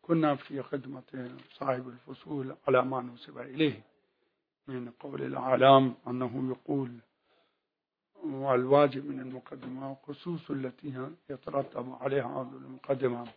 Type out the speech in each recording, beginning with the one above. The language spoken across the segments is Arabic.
كنا في خدمة صاحب الفصول على ما نسب إليه من قول الأعلام أنه يقول والواجب من المقدمة خصوص التي يترتب عليها هذه المقدمة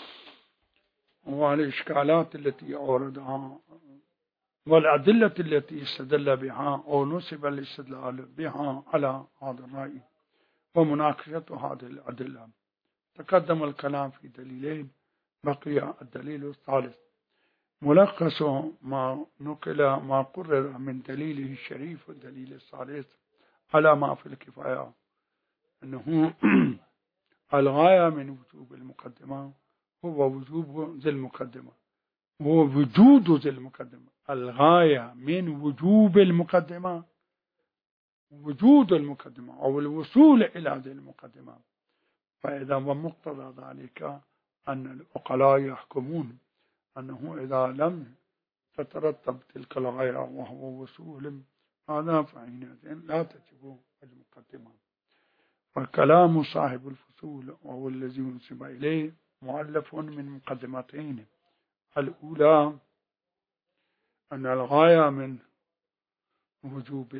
والإشكالات التي أوردها والأدلة التي استدل بها أو نسب الاستدلال بها على هذا الرأي ومناقشة هذه الأدلة. تقدم الكلام في دليلين، بقي الدليل الثالث ملخص ما نقل ما قرر من دليله الشريف والدليل الثالث على ما في الكفاية أنه الغاية من وجوب المقدمة هو وجوب ذي المقدمة، هو وجود ذي المقدمة. الغاية من وجوب المقدمة وجود المقدمة أو الوصول إلى ذي المقدمة. فإذا ومقتضى ذلك أن العقلاء يحكمون أنه إذا لم تترتب تلك الغاية وهو وصول هذا فحينئذ لا تجب المقدمة. فكلام صاحب الفصول وهو الذي ينسب إليه مؤلف من مقدمتين. الأولى أن الغاية من وجوب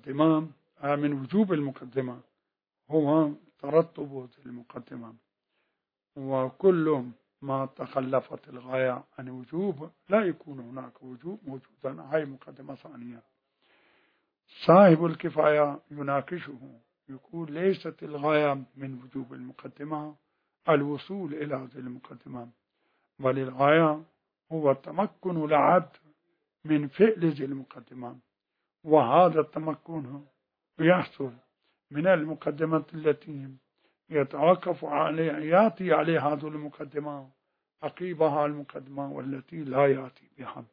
المقدمة هو ترتب المقدمة، وكل ما تخلفت الغاية عن وجوب لا يكون هناك وجوب موجودا. هاي مقدمة ثانية. صاحب الكفاية يناقشه يقول ليست الغاية من وجوب المقدمة الوصول إلى هذه المقدمة، بل الغاية هو تمكن العبد من فعل ذي المقدمة، وهذا التمكن يحصل من المقدمة التي يتوقف عليه يأتي عليه هذه المقدمة عقيبها المقدمة والتي لا يأتي بها.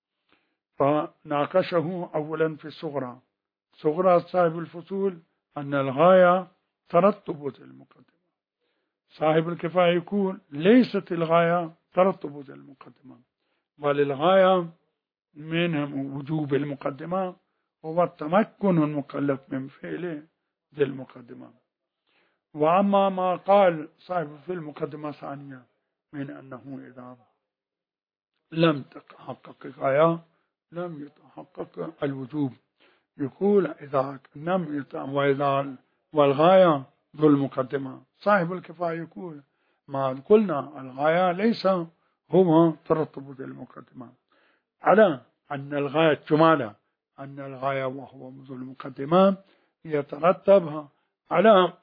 فناقشه أولا في صغرى صاحب الفصول أن الغاية ترتب ذي المقدمة. صاحب الكفاية يقول ليست الغاية ترتب ذي المقدمة، بل الغاية من وجوب المقدمة هو التمكن المكلف من فعل ذي المقدمة. وأما ما قال صاحب في المقدمة الثانية من أنه إذا لم تتحقق الغاية لم يتحقق الوجوب، يقول إذا لم وإذا والغاية ذو المقدمة. صاحب الكفاية يقول ما قلنا الغاية ليس هو ترتب ذي المقدمة، على أن الغاية جمالة أن الغاية وهو ذو المقدمة يترتب على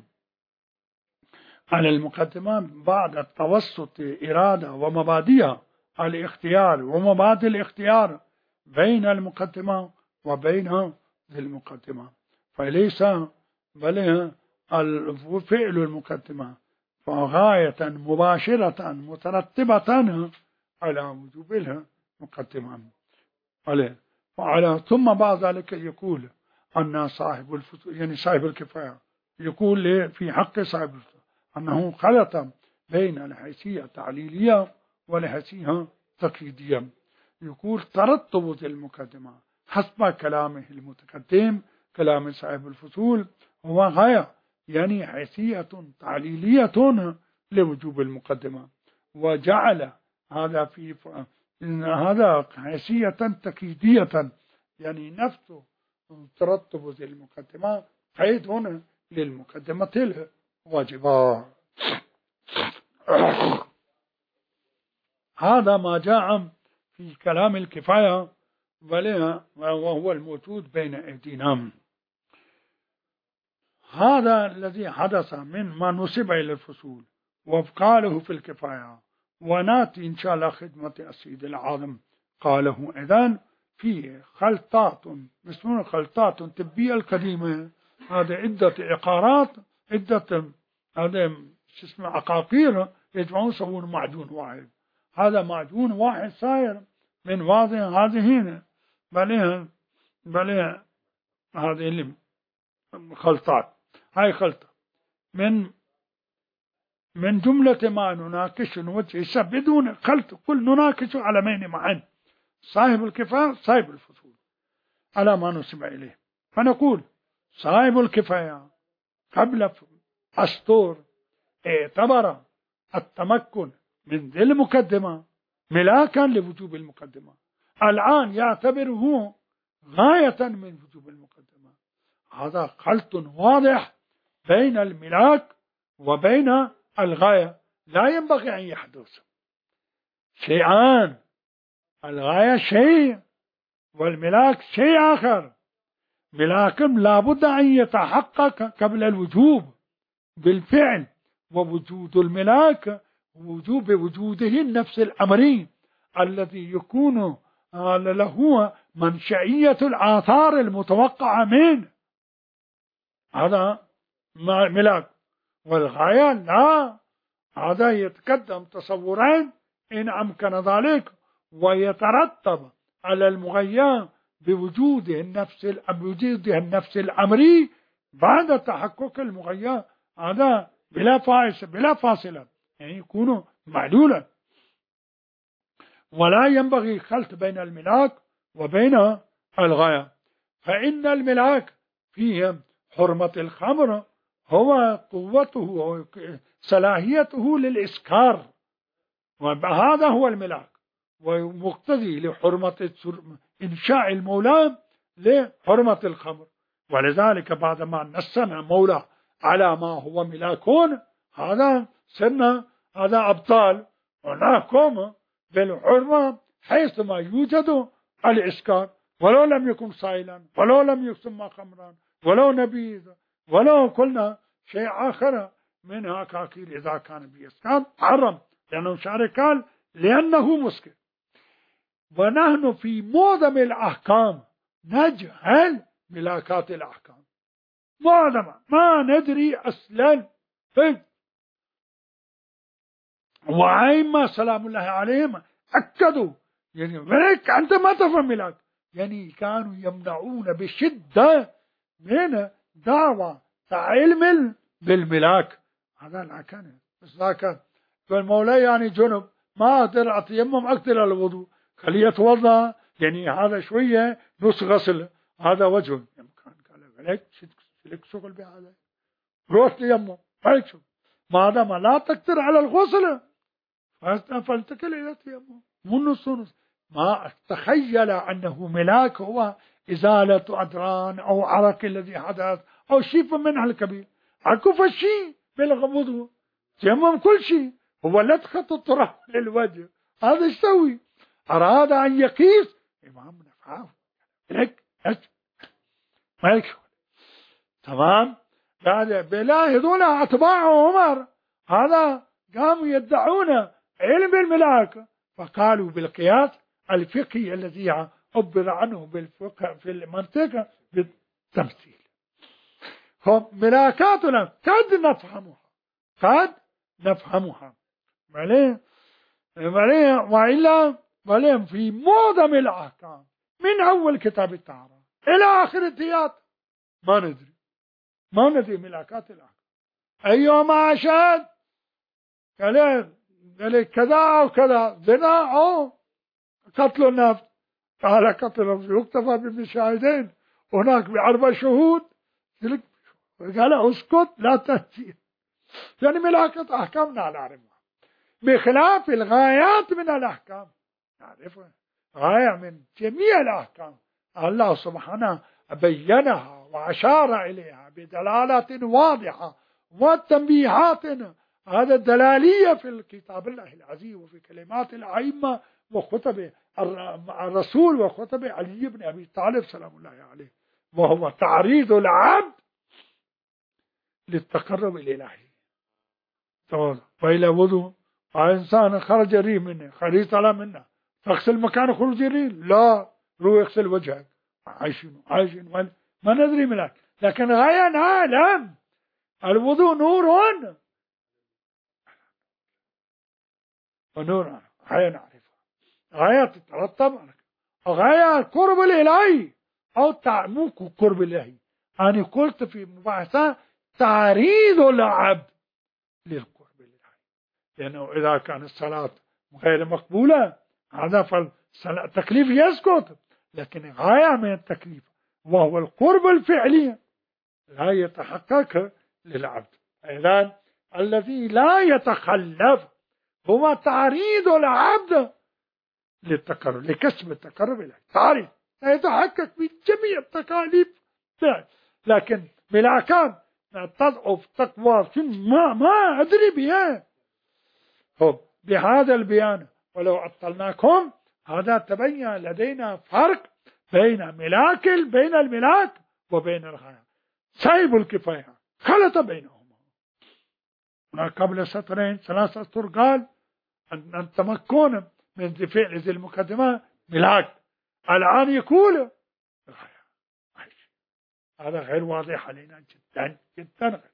المقدمة بعد التوسط إرادة ومبادئ الاختيار ومبادئ الاختيار بين المقدمة وبين ذي المقدمة، فليس بل فعل المقدمة فغاية مباشرة مترتبة على وجوب المقدمة ثم بعد ذلك يقول أن صاحب يعني صاحب الكفاية يقول في حق صاحب أنه خلط بين الحيثية التعليلية والحيثية التقييدية. يقول ترتب ذي المقدمة حسب كلامه المتقدم كلام صاحب الفصول هو غاية يعني حيثية تعليلية لوجوب المقدمة، وجعل هذا في هذا حيثية تقييدية يعني نفس ترتب ذي المقدمة قيد هنا للمقدمة الواجبة. هذا ما جاء في كلام الكفاية وهو الموجود بين أيدينا. هذا الذي حدث من ما نسب إلى الفصول وقاله في الكفاية، وناتي إن شاء الله خدمة السيد العالم قاله إذن في خلطات اسمها خلطات طبية القديمة. هذا عدة عقارات عدة هذا اسمه عقاقير يجمعون يسوون معجون واحد. هذا معجون واحد صاير من هذه هنا بل هذه خلطات. هاي خلطة من جملة ما نناقش نوجه بدون خلط كل نناقش على مين معا صاحب الكفاية صاحب الفصول على ما نسمع إليه. فنقول صاحب الكفاية قبل أسطور اعتبر التمكن من ذي المقدمة ملاكا لوجوب المقدمة، الآن يعتبره غاية من وجوب المقدمة. هذا خلط واضح بين الملاك وبين الغاية، لا ينبغي أن يحدث شيئان، الغاية شيء والملاك شيء آخر. ملاكم لابد أن يتحقق قبل الوجوب بالفعل، ووجود الملاك بوجوده النفس الأمري الذي يكون له منشأية الآثار المتوقعة منه، هذا ملاك. والغاية لا، هذا يتقدم تصورين إن أمكن ذلك، ويترتب على المغيّر بوجوده النفس الأمري بعد تحقق المغيّر، هذا بلا فاصلة، يعني يكون معلولا. ولا ينبغي خلط بين الملاك وبين الغاية، فإن الملاك فيه حرمة الخمر هو قوته صلاحيته للإسكار، وهذا هو الملاك، ومقتضي لحرمة إنشاء المولى لحرمة الخمر. ولذلك بعدما نسنا مولى على ما هو ملاكون، هذا سنة هذا أبطال، ونحكم بالحرمة حيثما يوجد الإسكار، ولو لم يكن صائلا، ولو لم يسمى خمرا، ولو نبيذ، ولو قلنا شيء آخر منها كاكيل إذا كان بإسكار حرم، لأنه شاركان لأنه مسكر. ونحن في معظم الأحكام نجهل ملاكات الأحكام، معظم ما ندري أصلا. وأئمة سلام الله عليهم أكدوا، يعني ملك أنت ما تفهم ملاك، يعني كانوا يمنعون بشدة من دعوة علم بالملاك. هذا لا كان بس ذاك فالمولى يعني جنب ما أقدر أتيمم أقدر الوضوء، خليه يتوضأ، يعني هذا شوية نص غسل، هذا وجه قال ملك لك شغل بهذا، روح تيمم مالك شغل، ما دام لا تقدر على الغسل فالتكل إلى التيمم مو نص. ما تخيل أنه ملاك هو إزالة أدران أو عرق الذي حدث أو شيء منها الكبير، عكف الشيء بالغمض تيمم كل شيء، هو لدخة الطرح للوجه، هذا يسوي أراد أن يقيس إمام نفعه مالك تمام. يعني بلا هذول أتباع عمر هذا قاموا يدعون علم الملاك، فقالوا بالقياس الفقهي الذي عبر عنه بالفقه في المنطقة بالتمثيل. هم ملاكاتنا قد نفهمها وإلا في معظم الأحكام من أول كتاب الطهارة إلى آخر الديات ما ندري ملاكات الأحكام. أيهما أشد؟ قال كذا أو كذا، زنا أو قتل النفس، قال قتل النفس يكتفى بشاهدين، هناك ب4 شهود، قال اسكت لا تأتي. يعني ملاكة أحكامنا نعرفها، بخلاف الغايات من الأحكام نعرفها، غاية من جميع الأحكام الله سبحانه بينها وأشار إليها بدلالة واضحة والتنبيهات هذا الدلالية في الكتاب الله العزيز وفي كلمات الأئمة وخطب الرسول وخطب علي بن أبي طالب سلام الله عليه، وهو تعريض العبد للتقرب الإلهي. وإلى وضوء إنسان خرج ريح منه، خريج طلع منه، تغسل مكان خروج ريح؟ لا، روح اغسل وجهك. عايشين ما ندري ملاك، لكن غاية نعلم الوضوء نور ونور، غاية نعرفها، غاية تترتب غاية القرب الإلهي أو مو قرب الإلهي. أنا قلت في مباحثة تعريض العبد للقرب الإلهي، لأنه إذا كان الصلاة غير مقبولة هذا فالتكليف يسقط، لكن غاية من التكليف وهو القرب الفعلي لا يتحقق للعبد. إذن الذي لا يتخلف هو تعريض العبد للتقرب، لكسب التقرب إليه. تعرف يتحقق في جميع التكاليف، لكن بلا كان تضعف تقوى ما أدري بها. بهذا البيان ولو عطلناكم، هذا تبين لدينا فرق بين الملاك وبين الغاية. صاحب الكفاية خلط بينهما. قبل سطرين 3 أسطر قال أن التمكن من فعل ذي المقدمة ملاك، الآن يقول الغاية. هذا غير واضح علينا جدا جدا غير.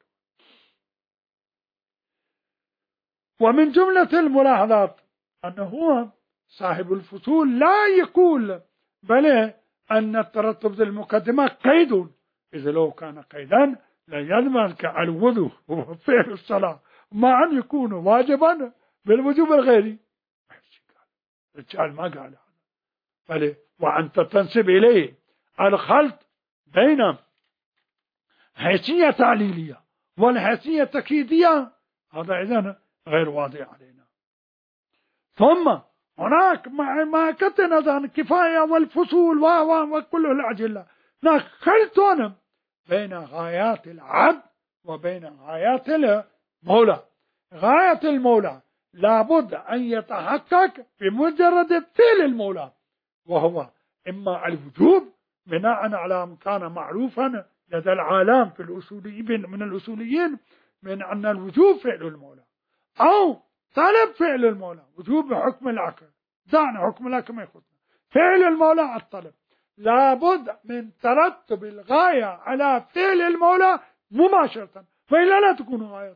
ومن جملة الملاحظات أنه هو صاحب الفصول لا يقول بل أن الترتب ذي المقدمة قيد، إذا لو كان قيدا ليضمن كالوضوء وفعل الصلاة مع أن يكون واجبا بالوجوب الغيري. الرجال ما قال هذا، بل وأنت تنسب إليه الخلط بين حيثية تعليلية والحيثية تأكيدية، هذا إذن غير واضح علينا. ثم هناك ما كتنا الكفاية والفصول وكل الأجلة، هناك خلط بين غايات العبد وبين غايات المولى. غاية المولى لابد أن يتحقق بمجرد فعل المولى، وهو إما الوجوب بناء على ما كان معروفا لدى العالم في الأصوليين من الأصوليين من أن الوجوب فعل المولى، أو طلب فعل المولى. وجوب حكم العقل، دعنا حكم العقل ما يخصنا، فعل المولى الطلب. لابد من ترتب الغاية على فعل المولى مباشرة، وإلا لا تكون غاية.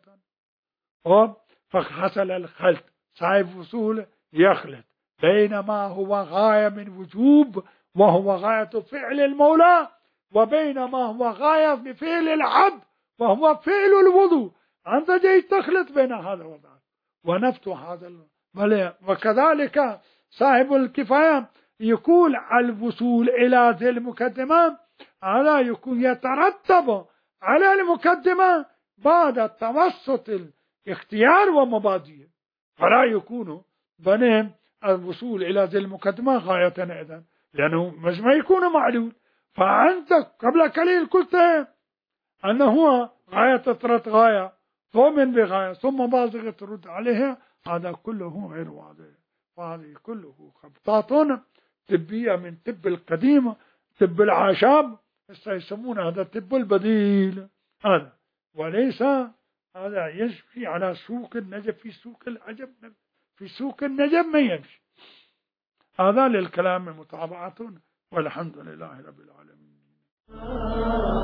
فحصل الخلط. صاحب فصول يخلط بين ما هو غاية من وجوب وهو غاية فعل المولى، وبين ما هو غاية بفعل العبد وهو فعل الوضوء. أنت جاي تخلط بين هذا وذاك ونفت هذا وكذلك صاحب الكفاية يقول الوصول إلى ذي المقدمة على يكون يترتب على المقدمة بعد توسط الاختيار ومبادئه، فلا يكون بنين الوصول إلى ذي المقدمة غاية إذن، لأنه مش ما يكون معلول. فأنت قبل قليل قلت أنه هو غاية تطرت غاية تؤمن بغاية ثم باصغة ترد عليها، هذا كله غير واضح. وهذه كله خبطات طبية من طب القديم، طب الأعشاب، يسمون هذا الطب البديل هذا، وليس هذا يشفي على سوق النجف. في سوق العجب، في سوق النجف ما يمشي. هذا للكلام متابعة، والحمد لله رب العالمين.